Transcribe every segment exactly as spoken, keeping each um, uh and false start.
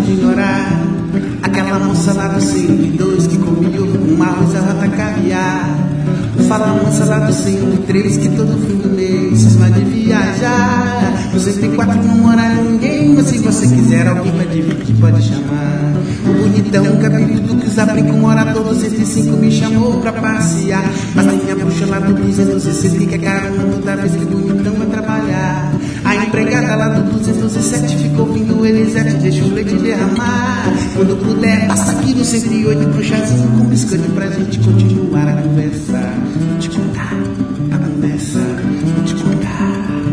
de ignorar aquela moça lá do cento e dois que comia ovo com arroz, arrota, caviar. Fala a moça lá do cento e três que todo fim do mês cisma de viajar. No cento e quatro não mora ninguém, mas se você quiser alguém pra dividir pode chamar. O bonitão, cabeludo que usa brinco, mora todo cento e cinco, me chamou pra passear. Mas tem a bruxa lá do duzentos e sessenta que é carona toda vez que o bonitão vai trabalhar. A empregada lá do duzentos e sete ficou vindo Elisete, deixa o leite derramar. Quando puder, passa aqui no cento e oito pro chazinho com biscoito pra gente continuar a conversar. Vou te contar a conversa, vou te contar.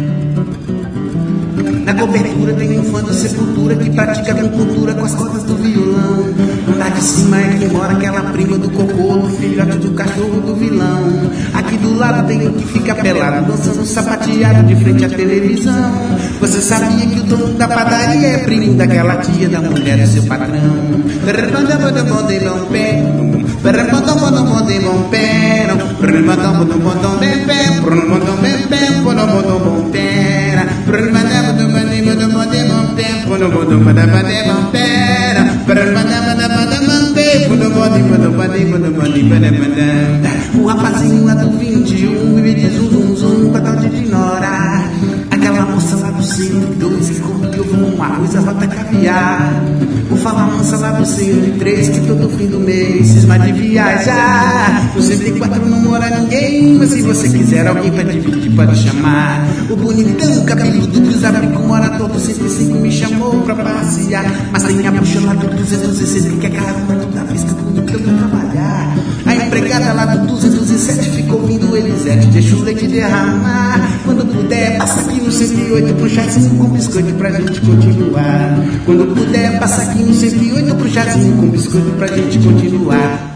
Na cobertura tem um fã da Sepultura que pratica acupuntura com as cordas do violão. Lá de cima é que mora aquela prima do cocô, do filhote do cachorro do vilão. Aqui do lado tem o que fica pelado, dançando sapateado de frente à televisão. Você sabia que o dono da padaria é primo daquela tia da mulher do seu patrão? O rapazinho lá do vinte e um vive de zum zum zum pra tal de ignorar aquela moça lá do cento e dois que comia ovo com arroz, arrota, caviar. Vou falar moça lá do cento e três que todo fim do mês cisma de viajar. No cento e quatro não mora ninguém, mas se você quiser alguém pra dividir pode chamar. O bonitão, cabeludo que usa brinco, mora todo cento e cinco, me chamou pra passear. Mas tem a bruxa lá do duzentos e sessenta que é carona toda vez que o bonitão vai trabalhar. A empregada lá do duzentos e sete ficou vindo Elisete, deixa o leite derramar. Quando puder, passa aqui no cento e oito pro chazinho com biscoito pra gente continuar. Quando puder, passa aqui no cento e oito pro chazinho com biscoito pra gente continuar.